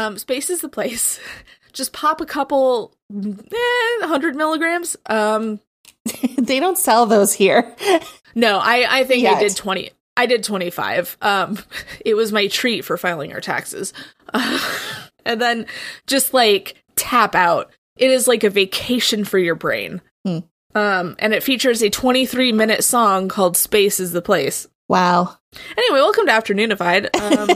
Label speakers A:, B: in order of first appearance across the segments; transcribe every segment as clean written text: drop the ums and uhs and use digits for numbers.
A: Space is the place. Just pop a couple 100 milligrams.
B: They don't sell those here.
A: No, I think
B: Yet.
A: I did 20. I did 25. It was my treat for filing our taxes. And then just like tap out. It is like a vacation for your brain. And it features a 23-minute song called Space is the Place.
B: Wow.
A: Anyway, welcome to Afternoonified.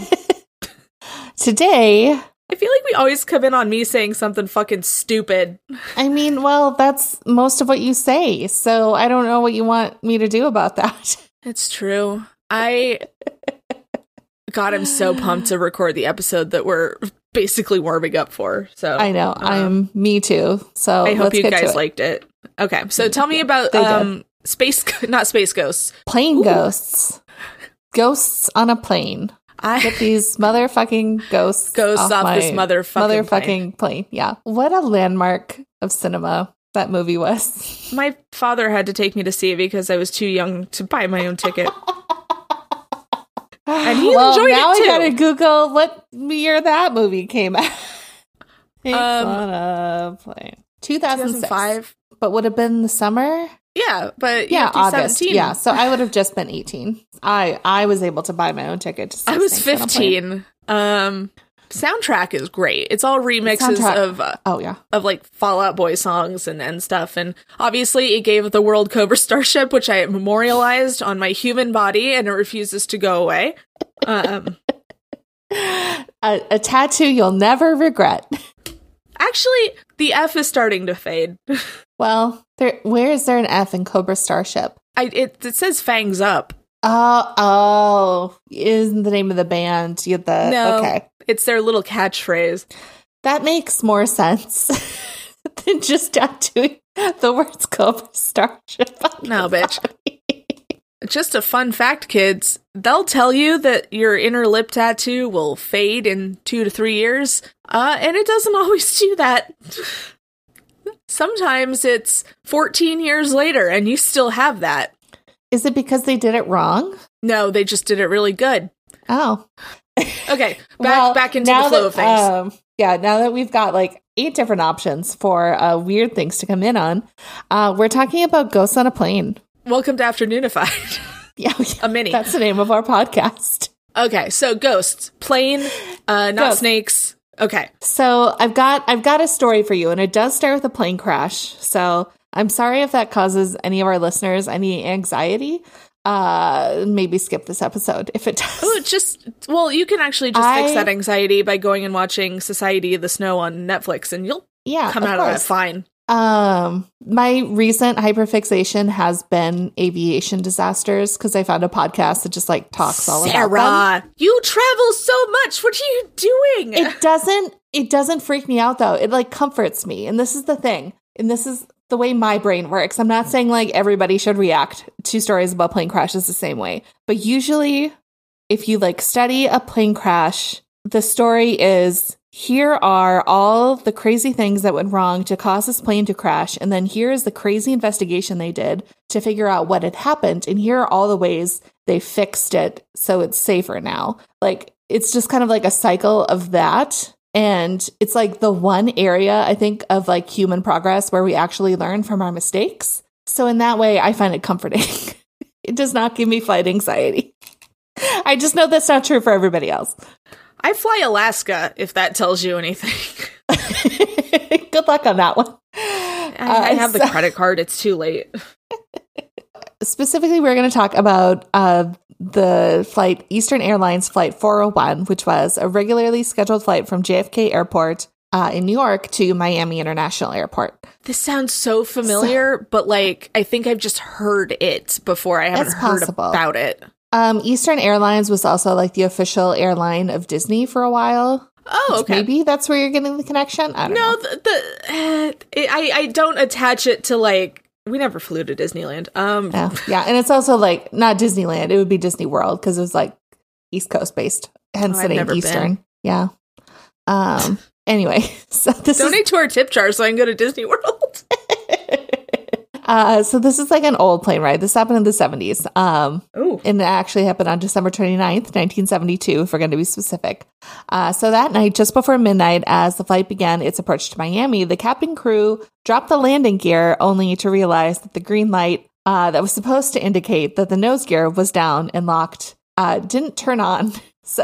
B: Today,
A: I feel like we always come in on me saying something fucking stupid.
B: I mean, well, that's most of what you say, so I don't know what you want me to do about that.
A: It's true. God, I'm so pumped to record the episode that we're basically warming up for. So
B: I know. Me too. So
A: I hope
B: let's
A: you
B: get
A: guys
B: to it.
A: liked it. Okay, so tell me about not space ghosts.
B: Plane ghosts. Ghosts on a plane. Get these motherfucking ghosts
A: off this motherfucking
B: plane. Yeah. What a landmark of cinema that movie was.
A: My father had to take me to see it because I was too young to buy my own ticket. And he enjoyed
B: now
A: it too.
B: I gotta Google what year that movie came out. It's on a plane. 2005. But would have been the summer?
A: Yeah, but
B: August.
A: 17.
B: Yeah, so I would have just been 18. I was able to buy my own ticket. To see
A: I was
B: Snakes on a Plane.
A: 15. Soundtrack is great. It's all remixes of like Fall Out Boy songs and stuff. And obviously it gave the world Cobra Starship, which I memorialized on my human body, and it refuses to go away.
B: A tattoo you'll never regret.
A: Actually, the F is starting to fade.
B: Well, where is there an F in Cobra Starship?
A: It says Fangs Up.
B: Oh, isn't the name of the band? Okay.
A: It's their little catchphrase.
B: That makes more sense than just tattooing the words Cobra Starship.
A: No, bitch. Just a fun fact, kids. They'll tell you that your inner lip tattoo will fade in 2 to 3 years, and it doesn't always do that. Sometimes it's 14 years later, and you still have that.
B: Is it because they did it wrong?
A: No, they just did it really good.
B: Oh.
A: Okay, back into the flow of things.
B: Now that we've got like 8 different options for weird things to come in on, we're talking about Ghosts on a Plane.
A: Welcome to Afternoonified.
B: Yeah,
A: a mini.
B: That's the name of our podcast.
A: Okay, so ghosts, plane, not
B: Ghosts.
A: snakes. Okay,
B: so I've got a story for you, and it does start with a plane crash. So I'm sorry if that causes any of our listeners any anxiety. Maybe skip this episode if it does.
A: Oh, you can actually just fix that anxiety by going and watching Society of the Snow on Netflix, and you'll come out of that fine.
B: My recent hyperfixation has been aviation disasters because I found a podcast that just like talks all about them.
A: Sarah, you travel so much. What are you doing?
B: It doesn't freak me out though. It like comforts me. And this is the thing. And this is the way my brain works. I'm not saying like everybody should react to stories about plane crashes the same way. But usually if you like study a plane crash, the story is, here are all the crazy things that went wrong to cause this plane to crash. And then here is the crazy investigation they did to figure out what had happened. And here are all the ways they fixed it so it's safer now. Like, it's just kind of like a cycle of that. And it's like the one area, I think, of like human progress where we actually learn from our mistakes. So in that way, I find it comforting. It does not give me flight anxiety. I just know that's not true for everybody else.
A: I fly Alaska, if that tells you anything.
B: Good luck on that one.
A: I have the credit card. It's too late.
B: Specifically, we're going to talk about the flight Eastern Airlines Flight 401, which was a regularly scheduled flight from JFK Airport in New York to Miami International Airport.
A: This sounds so familiar, but like I think I've just heard it before. I haven't heard about it.
B: Eastern Airlines was also like the official airline of Disney for a while.
A: Oh, okay.
B: Maybe that's where you're getting the connection. I don't know.
A: I don't attach it to like, we never flew to Disneyland.
B: Yeah, and it's also like not Disneyland. It would be Disney World because it was like East Coast based, hence the name Eastern. Been. Yeah. Anyway, so this
A: donate to our tip jar so I can go to Disney World.
B: So this is like an old plane ride. This happened in the 70s.
A: Oh.
B: And it actually happened on December 29th, 1972, if we're going to be specific. So that night, just before midnight, as the flight began its approach to Miami, the captain crew dropped the landing gear only to realize that the green light that was supposed to indicate that the nose gear was down and locked didn't turn on. So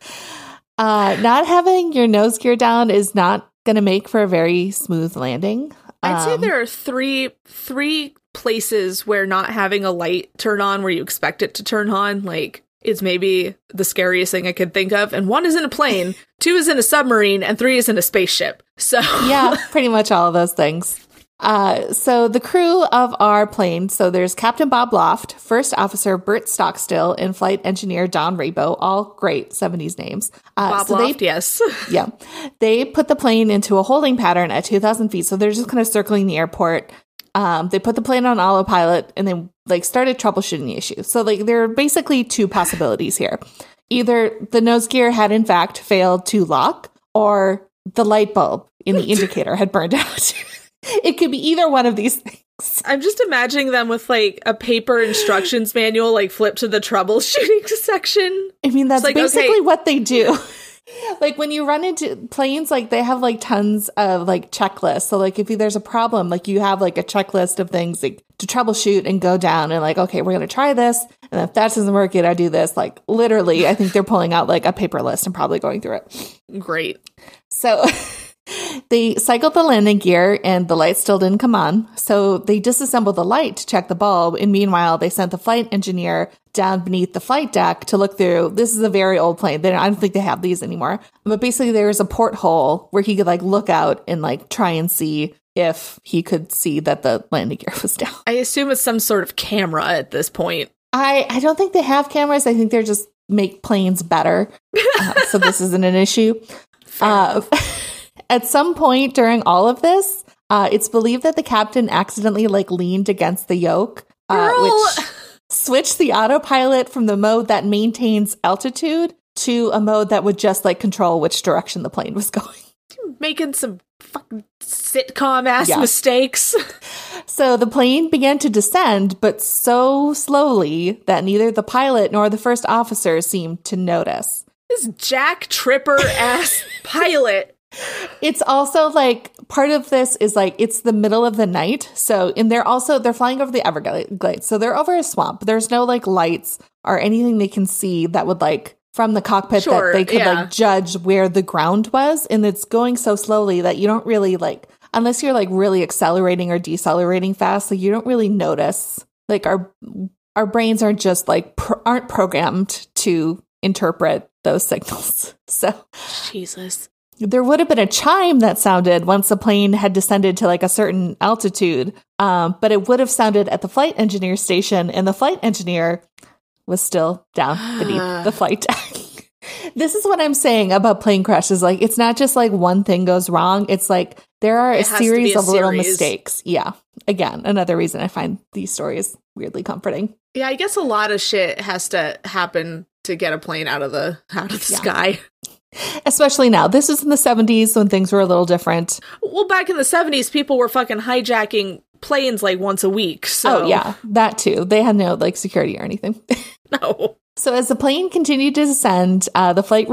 B: not having your nose gear down is not going to make for a very smooth landing.
A: I'd say there are three places where not having a light turn on where you expect it to turn on, like, is maybe the scariest thing I could think of. And 1 is in a plane, 2 is in a submarine, and 3 is in a spaceship. So
B: yeah, pretty much all of those things. So the crew of our plane, so there's Captain Bob Loft, First Officer Bert Stockstill, and Flight Engineer Don Rabo, all great 70s names.
A: Bob Loft, yes.
B: Yeah. They put the plane into a holding pattern at 2,000 feet, so they're just kind of circling the airport. They put the plane on autopilot and then like started troubleshooting the issue. So like there are basically 2 possibilities here. Either the nose gear had in fact failed to lock, or the light bulb in the indicator had burned out. It could be either one of these things.
A: I'm just imagining them with like a paper instructions manual, like flipped to the troubleshooting section.
B: I mean, that's
A: like,
B: basically what they do. Like when you run into planes, like they have like tons of like checklists. So like if there's a problem, like you have like a checklist of things like to troubleshoot and go down and like, okay, we're going to try this. And if that doesn't work, I do this. Like literally, I think they're pulling out like a paper list and probably going through it.
A: Great.
B: So they cycled the landing gear and the light still didn't come on. So they disassembled the light to check the bulb. And meanwhile, they sent the flight engineer down beneath the flight deck to look through. This is a very old plane. I don't think they have these anymore. But basically there was a porthole where he could like look out and like try and see if he could see that the landing gear was down.
A: I assume it's some sort of camera at this point.
B: I don't think they have cameras. I think they're just make planes better. So this isn't an issue. At some point during all of this, it's believed that the captain accidentally like leaned against the yoke, which switched the autopilot from the mode that maintains altitude to a mode that would just like control which direction the plane was going.
A: Making some fucking sitcom ass mistakes.
B: So the plane began to descend, but so slowly that neither the pilot nor the first officer seemed to notice.
A: This Jack Tripper ass pilot.
B: It's also like part of this is like it's the middle of the night. So and they're flying over the Everglades. So they're over a swamp. There's no like lights or anything they can see that would like from the cockpit that they could like judge where the ground was. And it's going so slowly that you don't really like, unless you're like really accelerating or decelerating fast, like you don't really notice. Like our brains aren't just like aren't programmed to interpret those signals. So
A: Jesus.
B: There would have been a chime that sounded once the plane had descended to like a certain altitude, but it would have sounded at the flight engineer station, and the flight engineer was still down beneath the flight deck. This is what I'm saying about plane crashes. Like, it's not just like one thing goes wrong. It's like there are a series of little mistakes. Yeah. Again, another reason I find these stories weirdly comforting.
A: Yeah, I guess a lot of shit has to happen to get a plane out of the sky.
B: Especially now. This is in the 70s when things were a little different.
A: Well, back in the 70s, people were fucking hijacking planes like once a week. So.
B: Oh, yeah. That too. They had no like security or anything.
A: No.
B: So as the plane continued to descend, the flight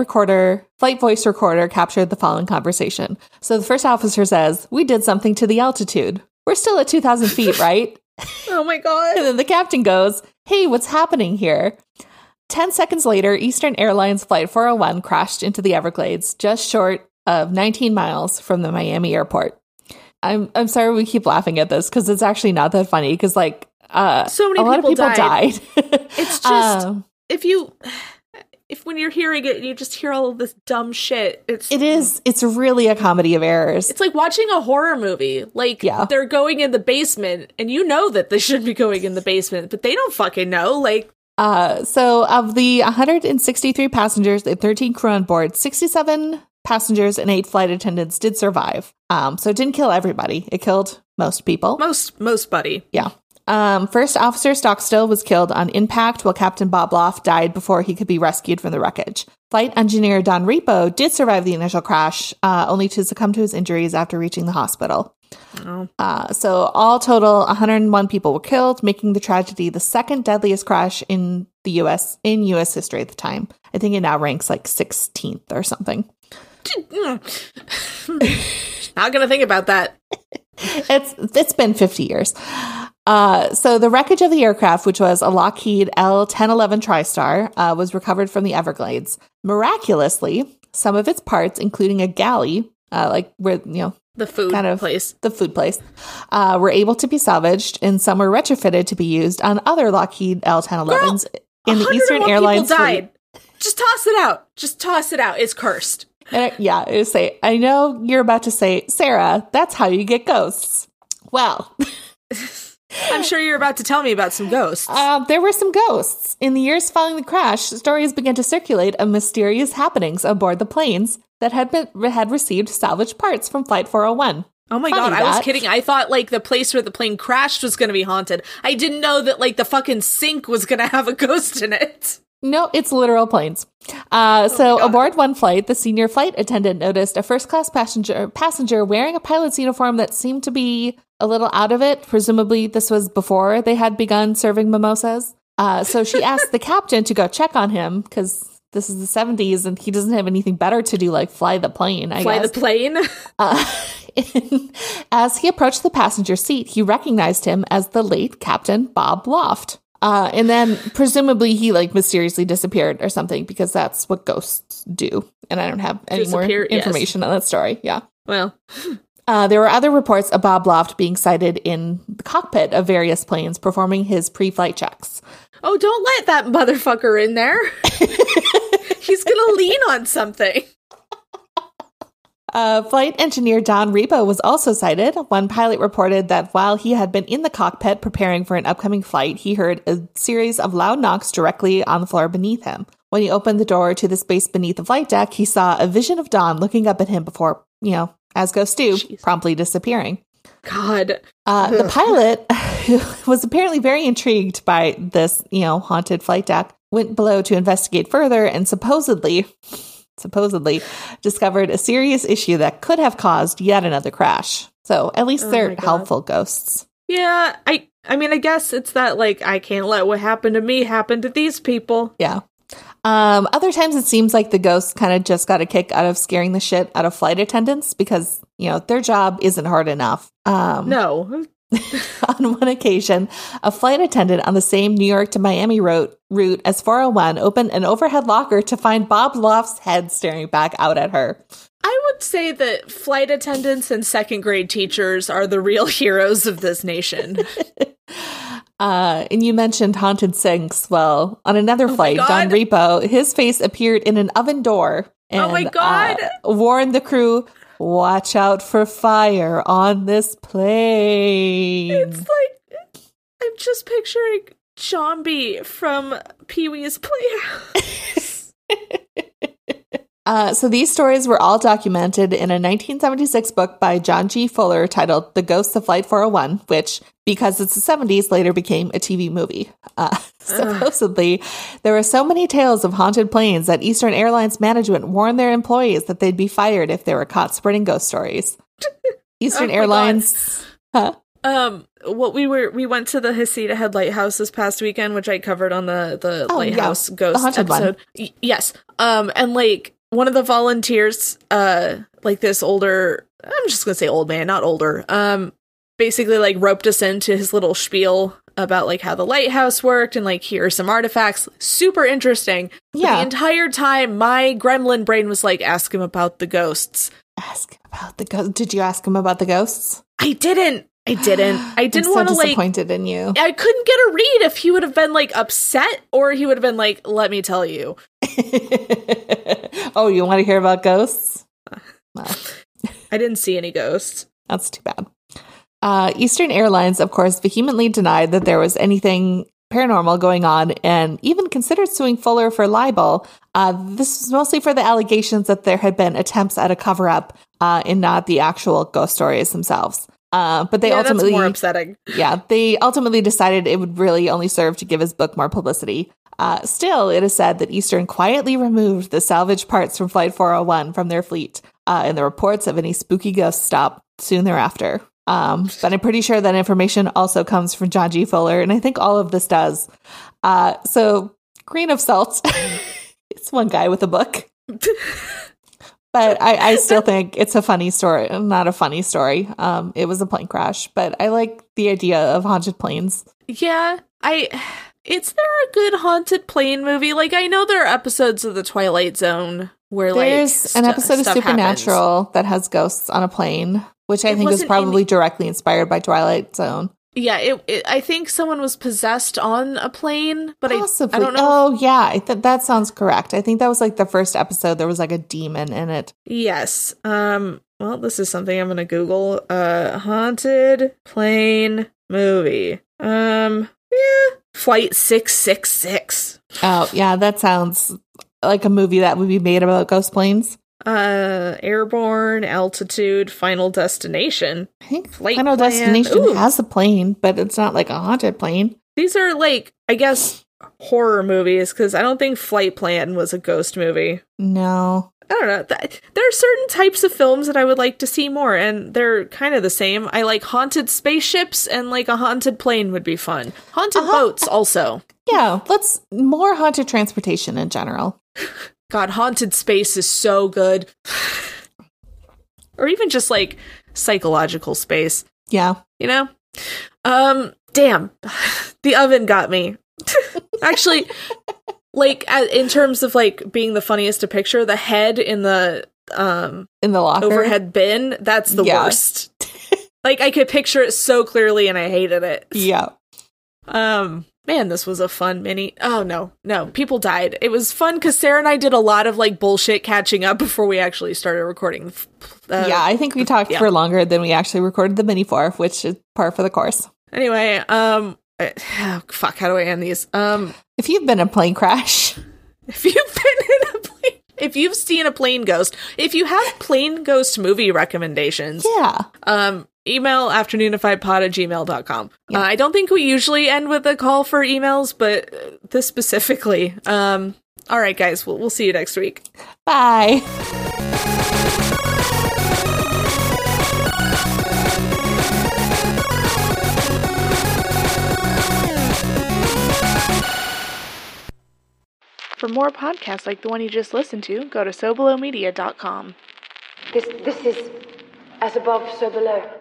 B: voice recorder captured the following conversation. So the first officer says, "We did something to the altitude. We're still at 2,000 feet, right?"
A: Oh my God.
B: And then the captain goes, "Hey, what's happening here?" 10 seconds later, Eastern Airlines Flight 401 crashed into the Everglades, just short of 19 miles from the Miami airport. I'm sorry we keep laughing at this because it's actually not that funny because like
A: so many
B: a lot
A: people
B: of people died.
A: It's just if when you're hearing it, you just hear all of this dumb shit.
B: It's really a comedy of errors.
A: It's like watching a horror movie. Like they're going in the basement, and you know that they should be going in the basement, but they don't fucking know. Like.
B: So of the 163 passengers and 13 crew on board, 67 passengers and 8 flight attendants did survive. So it didn't kill everybody. It killed most people.
A: Most buddy.
B: Yeah. First Officer Stockstill was killed on impact, while Captain Bob Loft died before he could be rescued from the wreckage. Flight engineer Don Repo did survive the initial crash, only to succumb to his injuries after reaching the hospital.
A: Oh.
B: So all total, 101 people were killed, making the tragedy the second deadliest crash in the U.S. history at the time. I think it now ranks like 16th or something.
A: Not gonna think about that.
B: It's been 50 years. So the wreckage of the aircraft, which was a Lockheed L-1011 TriStar, was recovered from the Everglades. Miraculously, some of its parts, including a galley, like where,
A: the food place,
B: were able to be salvaged, and some were retrofitted to be used on other Lockheed L-1011s in the Eastern Airlines
A: died. Just toss it out. Just toss it out. It's cursed.
B: I know you're about to say, Sarah, that's how you get ghosts. Well,
A: I'm sure you're about to tell me about some ghosts.
B: There were some ghosts. In the years following the crash, stories began to circulate of mysterious happenings aboard the planes that had received salvaged parts from Flight 401.
A: Oh my God, I was kidding. I thought like the place where the plane crashed was going to be haunted. I didn't know that like the fucking sink was going to have a ghost in it.
B: No, it's literal planes. So aboard one flight, the senior flight attendant noticed a first-class passenger wearing a pilot's uniform that seemed to be a little out of it. Presumably, this was before they had begun serving mimosas. So she asked the captain to go check on him because this is the 70s and he doesn't have anything better to do like fly the plane, I guess.
A: The plane?
B: As he approached the passenger seat, he recognized him as the late Captain Bob Loft. And then presumably he like mysteriously disappeared or something because that's what ghosts do. And I don't have any more information on that story. Yeah.
A: Well,
B: there were other reports of Bob Loft being sighted in the cockpit of various planes performing his pre-flight checks.
A: Oh, don't let that motherfucker in there. He's going to lean on something.
B: Flight engineer Don Repo was also sighted. One pilot reported that while he had been in the cockpit preparing for an upcoming flight, he heard a series of loud knocks directly on the floor beneath him. When he opened the door to the space beneath the flight deck, he saw a vision of Don looking up at him before, as ghosts do, promptly disappearing.
A: God.
B: The pilot, who was apparently very intrigued by this, haunted flight deck, went below to investigate further and supposedly discovered a serious issue that could have caused yet another crash. So at least they're helpful ghosts.
A: Yeah, I mean, I guess it's that, like, I can't let what happened to me happen to these people.
B: Yeah. Other times it seems like the ghosts kind of just got a kick out of scaring the shit out of flight attendants because, their job isn't hard enough.
A: No.
B: On one occasion, a flight attendant on the same New York to Miami route as 401 opened an overhead locker to find Bob Loft's head staring back out at her.
A: I would say that flight attendants and second grade teachers are the real heroes of this nation.
B: And you mentioned haunted sinks. Well, on another flight, Don Repo, his face appeared in an oven door and warned the crew, watch out for fire on this plane.
A: It's like, I'm just picturing Jambi from Pee-wee's Playhouse.
B: So these stories were all documented in a 1976 book by John G. Fuller titled The Ghosts of Flight 401, which, because it's the 70s, later became a TV movie. Supposedly, there were so many tales of haunted planes that Eastern Airlines management warned their employees that they'd be fired if they were caught spreading ghost stories. Eastern Airlines... Huh?
A: We went to the Heceta Head Lighthouse this past weekend, which I covered on the Lighthouse Ghost episode. Yes. And like one of the volunteers, like this older, I'm just gonna say old man, not older, basically like roped us into his little spiel about like how the lighthouse worked and like here are some artifacts. Super interesting. But the entire time my gremlin brain was like, ask him about the ghosts.
B: Ask him about the ghosts. Did you ask him about the ghosts?
A: I didn't want to like
B: disappointed in you.
A: I couldn't get a read if he would have been like upset or he would have been like, let me tell you.
B: Oh, you want to hear about ghosts?
A: Well. I didn't see any ghosts.
B: That's too bad. Eastern Airlines, of course, vehemently denied that there was anything paranormal going on and even considered suing Fuller for libel. This was mostly for the allegations that there had been attempts at a cover-up and not the actual ghost stories themselves. But they
A: that's
B: ultimately
A: more upsetting.
B: Yeah, they ultimately decided it would really only serve to give his book more publicity. Still, it is said that Eastern quietly removed the salvaged parts from Flight 401 from their fleet, and the reports of any spooky ghosts stopped soon thereafter. But I'm pretty sure that information also comes from John G. Fuller, and I think all of this does. So, grain of salt. It's one guy with a book. But I still think it's a funny story. Not a funny story. It was a plane crash, but I like the idea of haunted planes.
A: Yeah, is there a good haunted plane movie? Like, I know there are episodes of The Twilight Zone where
B: there's an episode of Supernatural that has ghosts on a plane, which I think was probably directly inspired by Twilight Zone.
A: Yeah, I think someone was possessed on a plane, but
B: possibly.
A: I don't know.
B: Oh, yeah, that sounds correct. I think that was like the first episode. There was like a demon in it.
A: Yes. Well, this is something I'm going to Google. Haunted plane movie. Flight 666.
B: Oh, yeah, that sounds like a movie that would be made about ghost planes.
A: Airborne, Altitude, Final Destination.
B: I think Final Destination has a plane, but it's not like a haunted plane.
A: These are like, I guess, horror movies, because I don't think Flight Plan was a ghost movie.
B: No.
A: I don't know. There are certain types of films that I would like to see more, and they're kind of the same. I like haunted spaceships, and like a haunted plane would be fun. Haunted boats also.
B: Yeah, let's more haunted transportation in general.
A: God, haunted space is so good. Or even just like psychological space.
B: Yeah.
A: You know? Damn. The oven got me. Actually, like in terms of like being the funniest to picture, the head in the
B: locker
A: overhead bin, that's the worst. Like I could picture it so clearly and I hated it.
B: Yeah.
A: Man, this was a fun mini. Oh, no. People died. It was fun because Sarah and I did a lot of, like, bullshit catching up before we actually started recording.
B: Yeah, I think we talked for longer than we actually recorded the mini for, which is par for the course.
A: Anyway, fuck, how do I end these?
B: If you've been in a plane crash.
A: If you've seen a plane ghost. If you have plane ghost movie recommendations.
B: Yeah.
A: Email afternoonifiedpod@gmail.com. Yeah. I don't think we usually end with a call for emails, but this specifically. All right, guys, we'll see you next week.
B: Bye.
A: For more podcasts like the one you just listened to, go to SoBelowMedia.com.
C: This is As Above, So Below.